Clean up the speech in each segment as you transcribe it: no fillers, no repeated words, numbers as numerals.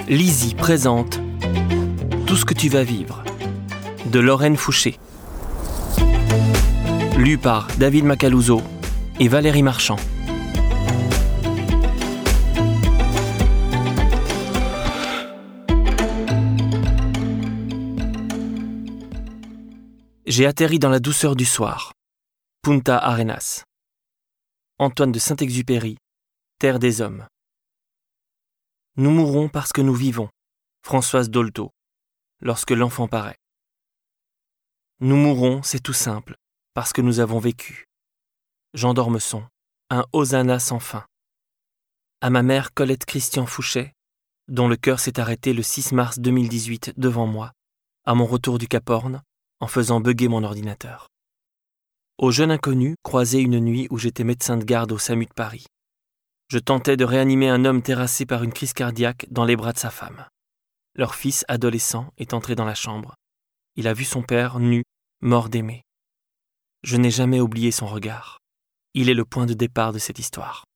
Lizy présente Tout ce que tu vas vivre de Lorraine Fouché. Lu par David Macaluso et Valérie Marchand. J'ai atterri dans la douceur du soir. Punta Arenas. Antoine de Saint-Exupéry, Terre des hommes. Nous mourrons parce que nous vivons. Françoise Dolto. Lorsque l'enfant paraît. Nous mourrons, c'est tout simple, parce que nous avons vécu. Jean d'Ormesson, un hosanna sans fin. À ma mère Colette Christian Fouché, dont le cœur s'est arrêté le 6 mars 2018 devant moi, à mon retour du Cap Horn, en faisant bugger mon ordinateur. Au jeune inconnu, croisé une nuit où j'étais médecin de garde au SAMU de Paris. Je tentais de réanimer un homme terrassé par une crise cardiaque dans les bras de sa femme. Leur fils adolescent est entré dans la chambre. Il a vu son père nu, mort d'aimer. Je n'ai jamais oublié son regard. Il est le point de départ de cette histoire.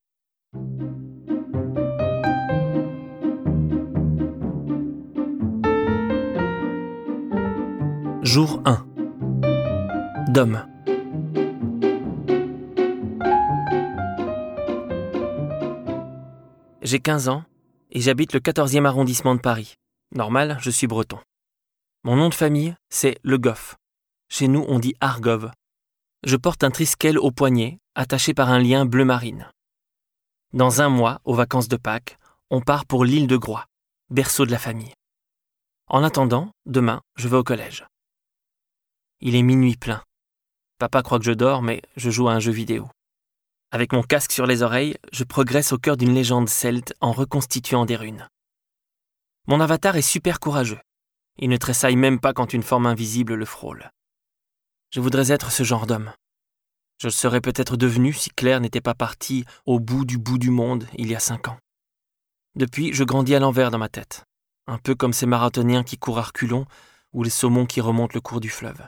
Jour 1. Dôme. J'ai 15 ans et j'habite le 14e arrondissement de Paris. Normal, je suis breton. Mon nom de famille, c'est Le Goff. Chez nous, on dit Argov. Je porte un triskel au poignet, attaché par un lien bleu marine. Dans un mois, aux vacances de Pâques, on part pour l'île de Groix, berceau de la famille. En attendant, demain, je vais au collège. Il est minuit plein. Papa croit que je dors, mais je joue à un jeu vidéo. Avec mon casque sur les oreilles, je progresse au cœur d'une légende celte en reconstituant des runes. Mon avatar est super courageux. Il ne tressaille même pas quand une forme invisible le frôle. Je voudrais être ce genre d'homme. Je le serais peut-être devenu si Claire n'était pas partie au bout du monde il y a 5 ans. Depuis, je grandis à l'envers dans ma tête. Un peu comme ces marathoniens qui courent à reculons ou les saumons qui remontent le cours du fleuve.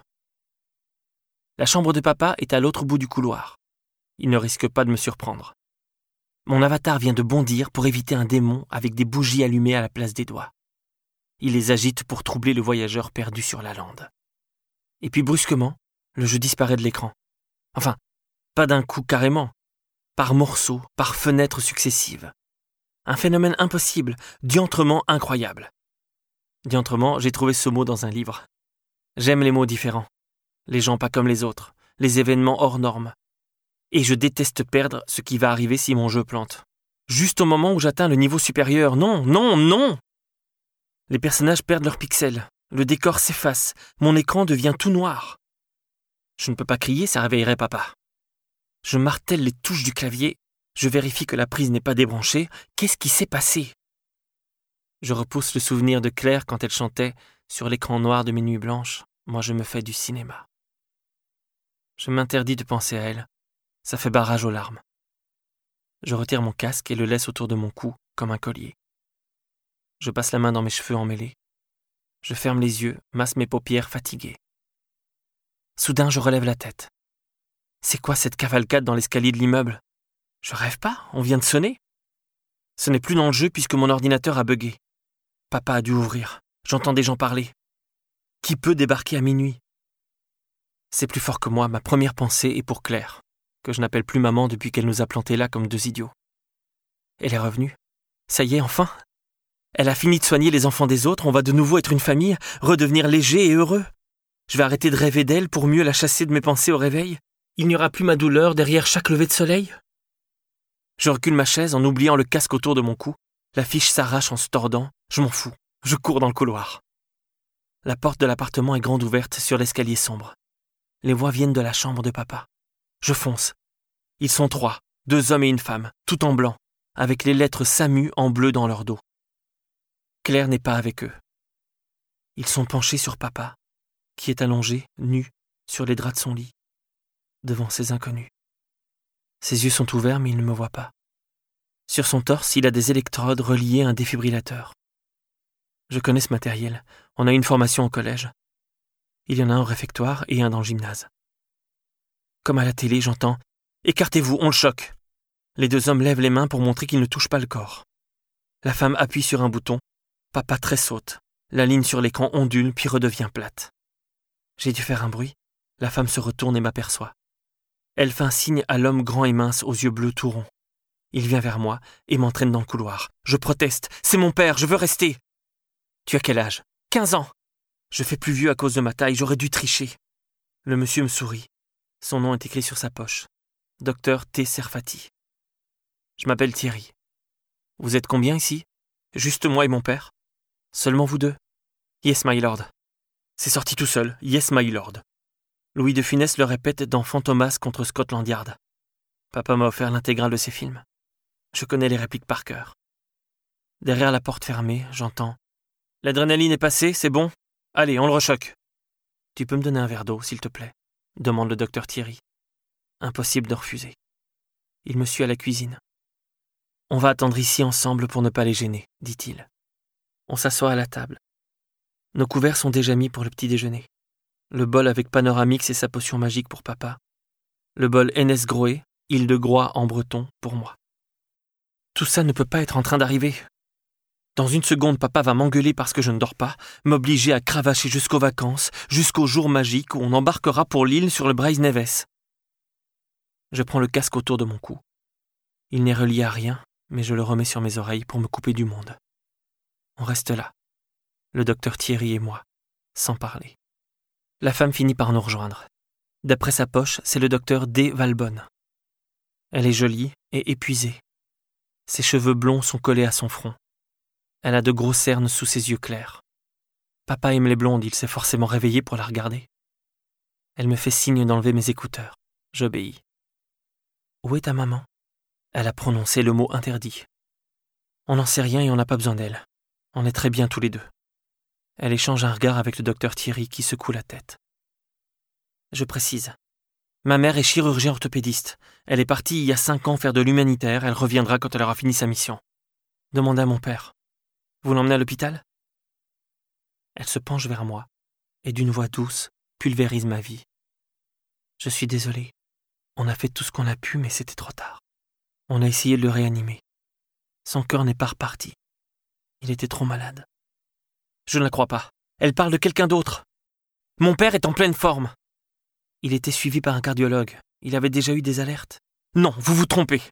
La chambre de papa est à l'autre bout du couloir. Il ne risque pas de me surprendre. Mon avatar vient de bondir pour éviter un démon avec des bougies allumées à la place des doigts. Il les agite pour troubler le voyageur perdu sur la lande. Et puis brusquement, le jeu disparaît de l'écran. Enfin, pas d'un coup carrément, par morceaux, par fenêtres successives. Un phénomène impossible, diantrement incroyable. Diantrement, j'ai trouvé ce mot dans un livre. J'aime les mots différents, les gens pas comme les autres, les événements hors normes. Et je déteste perdre ce qui va arriver si mon jeu plante. Juste au moment où j'atteins le niveau supérieur, non! Les personnages perdent leurs pixels, le décor s'efface, mon écran devient tout noir. Je ne peux pas crier, ça réveillerait papa. Je martèle les touches du clavier, je vérifie que la prise n'est pas débranchée. Qu'est-ce qui s'est passé? Je repousse le souvenir de Claire quand elle chantait sur l'écran noir de mes nuits blanches. Moi, je me fais du cinéma. Je m'interdis de penser à elle. Ça fait barrage aux larmes. Je retire mon casque et le laisse autour de mon cou, comme un collier. Je passe la main dans mes cheveux emmêlés. Je ferme les yeux, masse mes paupières fatiguées. Soudain, je relève la tête. C'est quoi cette cavalcade dans l'escalier de l'immeuble? Je rêve pas, on vient de sonner. Ce n'est plus dans le jeu puisque mon ordinateur a buggé. Papa a dû ouvrir. J'entends des gens parler. Qui peut débarquer à minuit? C'est plus fort que moi, ma première pensée est pour Claire, que je n'appelle plus maman depuis qu'elle nous a plantés là comme 2 idiots. Elle est revenue. Ça y est, enfin. Elle a fini de soigner les enfants des autres, on va de nouveau être une famille, redevenir léger et heureux. Je vais arrêter de rêver d'elle pour mieux la chasser de mes pensées au réveil. Il n'y aura plus ma douleur derrière chaque lever de soleil. Je recule ma chaise en oubliant le casque autour de mon cou. La fiche s'arrache en se tordant. Je m'en fous. Je cours dans le couloir. La porte de l'appartement est grande ouverte sur l'escalier sombre. Les voix viennent de la chambre de papa. Je fonce. Ils sont 3, 2 hommes et une femme, tout en blanc, avec les lettres SAMU en bleu dans leur dos. Claire n'est pas avec eux. Ils sont penchés sur papa, qui est allongé, nu, sur les draps de son lit, devant ces inconnus. Ses yeux sont ouverts mais il ne me voit pas. Sur son torse, il a des électrodes reliées à un défibrillateur. Je connais ce matériel, on a une formation au collège. Il y en a un au réfectoire et un dans le gymnase. Comme à la télé, j'entends « Écartez-vous, on le choque !» Les 2 hommes lèvent les mains pour montrer qu'ils ne touchent pas le corps. La femme appuie sur un bouton. Papa tressaute. La ligne sur l'écran ondule puis redevient plate. J'ai dû faire un bruit. La femme se retourne et m'aperçoit. Elle fait un signe à l'homme grand et mince aux yeux bleus tout ronds. Il vient vers moi et m'entraîne dans le couloir. Je proteste. C'est mon père, je veux rester. Tu as quel âge ? 15 ans. Je fais plus vieux à cause de ma taille, j'aurais dû tricher. Le monsieur me sourit. Son nom est écrit sur sa poche. Docteur T. Serfati. Je m'appelle Thierry. Vous êtes combien ici ? Juste moi et mon père ? Seulement vous deux ? Yes, my lord. C'est sorti tout seul. Yes, my lord. Louis de Funès le répète dans Fantomas contre Scotland Yard. Papa m'a offert l'intégrale de ses films. Je connais les répliques par cœur. Derrière la porte fermée, j'entends « L'adrénaline est passée, c'est bon ? Allez, on le rechoque. » « Tu peux me donner un verre d'eau, s'il te plaît ?» demande le docteur Thierry. Impossible de refuser. Il me suit à la cuisine. « On va attendre ici ensemble pour ne pas les gêner, dit-il. On s'assoit à la table. Nos couverts sont déjà mis pour le petit déjeuner. Le bol avec Panoramix et sa potion magique pour papa. Le bol NS Groé, île de Groix en breton, pour moi. Tout ça ne peut pas être en train d'arriver. Dans une seconde, papa va m'engueuler parce que je ne dors pas, m'obliger à cravacher jusqu'aux vacances, jusqu'au jour magique où on embarquera pour l'île sur le Braise Neves. Je prends le casque autour de mon cou. Il n'est relié à rien, mais je le remets sur mes oreilles pour me couper du monde. On reste là, le docteur Thierry et moi, sans parler. La femme finit par nous rejoindre. D'après sa poche, c'est le docteur D. Valbonne. Elle est jolie et épuisée. Ses cheveux blonds sont collés à son front. Elle a de gros cernes sous ses yeux clairs. Papa aime les blondes, il s'est forcément réveillé pour la regarder. Elle me fait signe d'enlever mes écouteurs. J'obéis. « Où est ta maman ?» Elle a prononcé le mot interdit. On n'en sait rien et on n'a pas besoin d'elle. On est très bien tous les deux. Elle échange un regard avec le docteur Thierry qui secoue la tête. Je précise. Ma mère est chirurgien orthopédiste. Elle est partie il y a 5 ans faire de l'humanitaire. Elle reviendra quand elle aura fini sa mission. Demandez à mon père. Vous l'emmenez à l'hôpital ? Elle se penche vers moi et d'une voix douce pulvérise ma vie. Je suis désolé. On a fait tout ce qu'on a pu, mais c'était trop tard. On a essayé de le réanimer. Son cœur n'est pas reparti. Il était trop malade. Je ne la crois pas. Elle parle de quelqu'un d'autre. Mon père est en pleine forme. Il était suivi par un cardiologue. Il avait déjà eu des alertes. Non, vous vous trompez.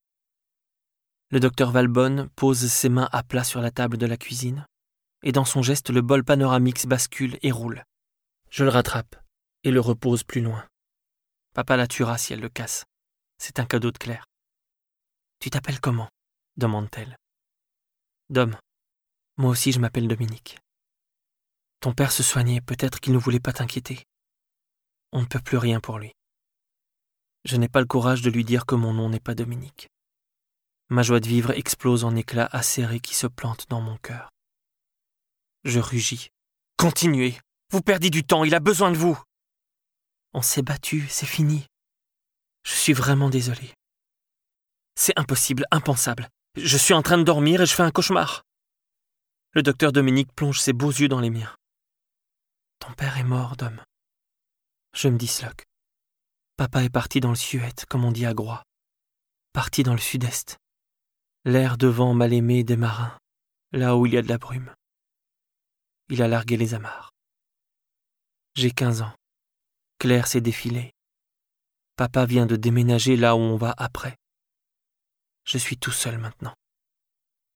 Le docteur Valbonne pose ses mains à plat sur la table de la cuisine, et dans son geste, le bol Panoramix bascule et roule. Je le rattrape et le repose plus loin. Papa la tuera si elle le casse. C'est un cadeau de Claire. « Tu t'appelles comment ?» demande-t-elle. « Dom. Moi aussi je m'appelle Dominique. Ton père se soignait, peut-être qu'il ne voulait pas t'inquiéter. On ne peut plus rien pour lui. Je n'ai pas le courage de lui dire que mon nom n'est pas Dominique. Ma joie de vivre explose en éclats acérés qui se plantent dans mon cœur. Je rugis. « Continuez. Vous perdez du temps, il a besoin de vous. » On s'est battu, c'est fini. Je suis vraiment désolé. C'est impossible, impensable. Je suis en train de dormir et je fais un cauchemar. Le docteur Dominique plonge ses beaux yeux dans les miens. Ton père est mort, Dom. Je me disloque. Papa est parti dans le Suède, comme on dit à Groix. Parti dans le sud-est. L'air de vent mal aimé des marins, là où il y a de la brume. Il a largué les amarres. J'ai 15 ans. Claire s'est défilée. Papa vient de déménager là où on va après. Je suis tout seul maintenant.